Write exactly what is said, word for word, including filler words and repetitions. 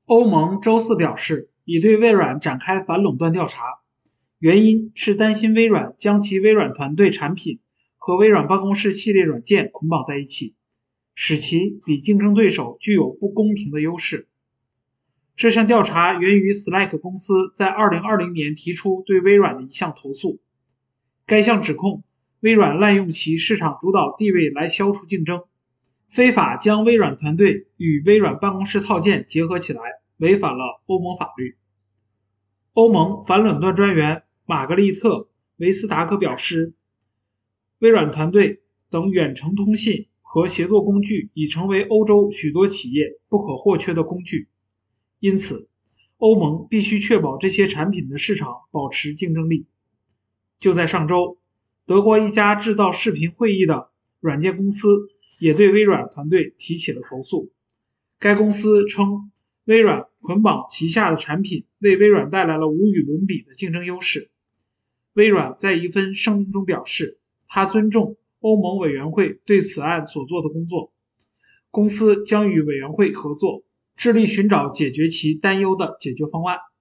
欧盟周四表示，已对微软展开反垄断调查，原因是担心微软将其微软团队产品和微软办公室系列软件捆绑在一起，使其比竞争对手具有不公平的优势。这项调查源于 Slack 公司在二零二零年提出对微软的一项投诉。该项指控微软滥用其市场主导地位来消除竞争，非法将微软团队与微软办公室套件结合起来，违反了欧盟法律。欧盟反垄断专员玛格丽特·维斯达克表示，微软团队等远程通信和协作工具已成为欧洲许多企业不可或缺的工具，因此欧盟必须确保这些产品的市场保持竞争力。就在上周，德国一家制造视频会议的软件公司也对微软团队提起了投诉。该公司称，微软捆绑旗下的产品为微软带来了无与伦比的竞争优势。微软在一份声明中表示，他尊重欧盟委员会对此案所做的工作，公司将与委员会合作，致力寻找解决其担忧的解决方案。